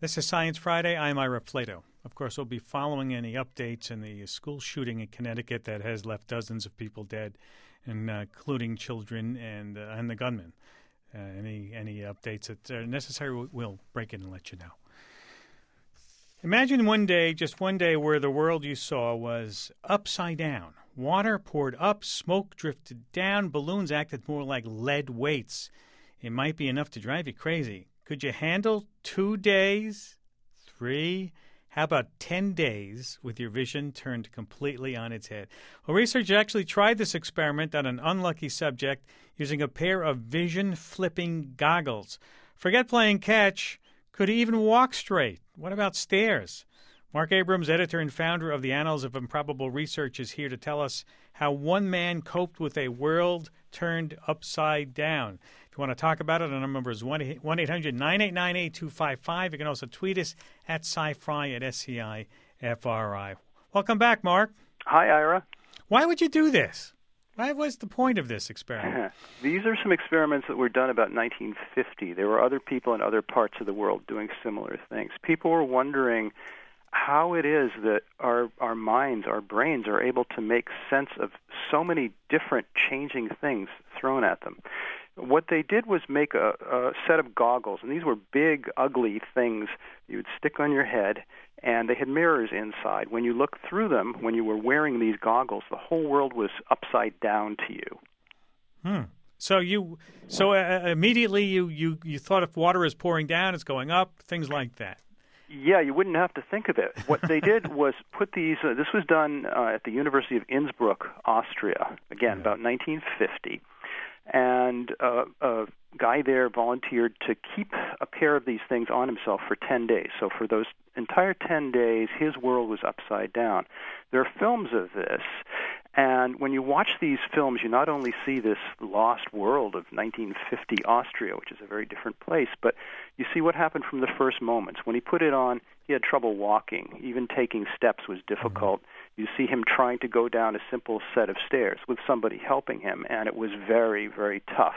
This is Science Friday. I'm Ira Flato. Of course, we'll be following any updates in the school shooting in Connecticut that has left dozens of people dead, including children and the gunman. Any updates that are necessary, we'll break in and let you know. Imagine just one day, where the world you saw was upside down. Water poured up, smoke drifted down, balloons acted more like lead weights. It might be enough to drive you crazy. Could you handle 2 days? 3? How about 10 days with your vision turned completely on its head? Well, researchers actually tried this experiment on an unlucky subject using a pair of vision-flipping goggles. Forget playing catch. Could he even walk straight? What about stairs? Marc Abrams, editor and founder of the Annals of Improbable Research, is here to tell us how one man coped with a world turned upside down. If you want to talk about it, our number is 1-800-989-8255. You can also tweet us at SciFri, at SCIFRI. Welcome back, Mark. Hi, Ira. Why would you do this? What was the point of this experiment? These are some experiments that were done about 1950. There were other people in other parts of the world doing similar things. People were wondering how it is that our minds, our brains, are able to make sense of so many different changing things thrown at them. What they did was make a set of goggles, and these were big, ugly things you would stick on your head, and they had mirrors inside. When you looked through them, when you were wearing these goggles, the whole world was upside down to you. So immediately you thought if water is pouring down, it's going up, things like that. Yeah, you wouldn't have to think of it. What they did was put these, this was done at the University of Innsbruck, Austria, again, about 1950. And a guy there volunteered to keep a pair of these things on himself for 10 days. So for those entire 10 days, his world was upside down. There are films of this, and when you watch these films, you not only see this lost world of 1950 Austria, which is a very different place, but you see what happened from the first moments. When he put it on, he had trouble walking. Even taking steps was difficult. You see him trying to go down a simple set of stairs with somebody helping him, and it was very, very tough.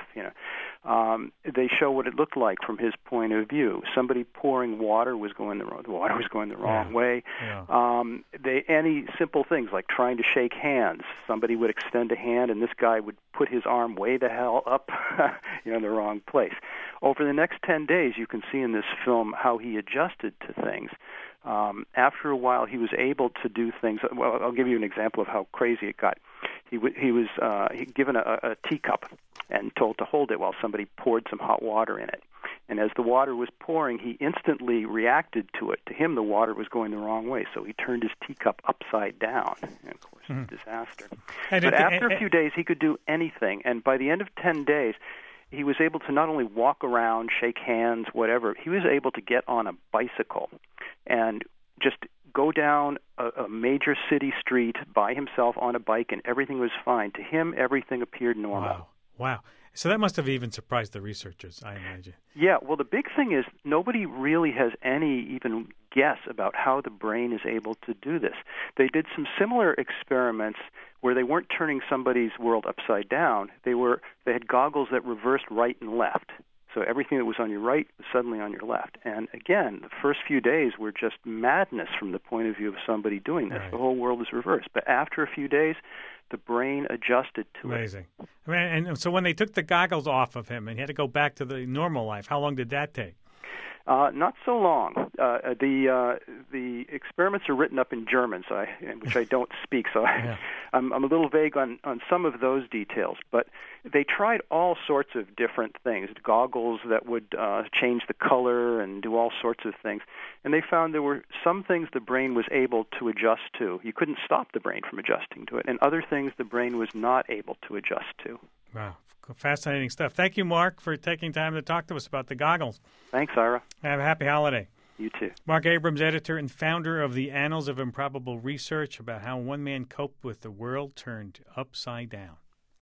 They show what it looked like from his point of view. Somebody pouring water was going the wrong way. Yeah. Any simple things like trying to shake hands. Somebody would extend a hand, and this guy would put his arm way the hell up, in the wrong place. Over the next 10 days, you can see in this film how he adjusted to things. After a while, he was able to do things. Well, I'll give you an example of how crazy it got. He was given a teacup and told to hold it while somebody poured some hot water in it. And as the water was pouring, he instantly reacted to it. To him, the water was going the wrong way, so he turned his teacup upside down. And, of course, a disaster. But after a few days, he could do anything. And by the end of 10 days, he was able to not only walk around, shake hands, whatever. He was able to get on a bicycle and just go down a major city street by himself on a bike, and everything was fine. To him, everything appeared normal. Wow. So that must have even surprised the researchers, I imagine. Yeah, well, the big thing is nobody really has any even guess about how the brain is able to do this. They did some similar experiments where they weren't turning somebody's world upside down. They had goggles that reversed right and left. So everything that was on your right was suddenly on your left. And again, the first few days were just madness from the point of view of somebody doing this. Right. The whole world was reversed. But after a few days, the brain adjusted to it. Amazing. And so when they took the goggles off of him and he had to go back to the normal life, how long did that take? Not so long. The experiments are written up in German, which I don't speak, so I'm a little vague on some of those details. But they tried all sorts of different things, goggles that would change the color and do all sorts of things. And they found there were some things the brain was able to adjust to. You couldn't stop the brain from adjusting to it. And other things the brain was not able to adjust to. Wow. Fascinating stuff. Thank you, Mark, for taking time to talk to us about the goggles. Thanks, Ira. Have a happy holiday. You too. Marc Abrams, editor and founder of the Annals of Improbable Research, about how one man coped with the world turned upside down.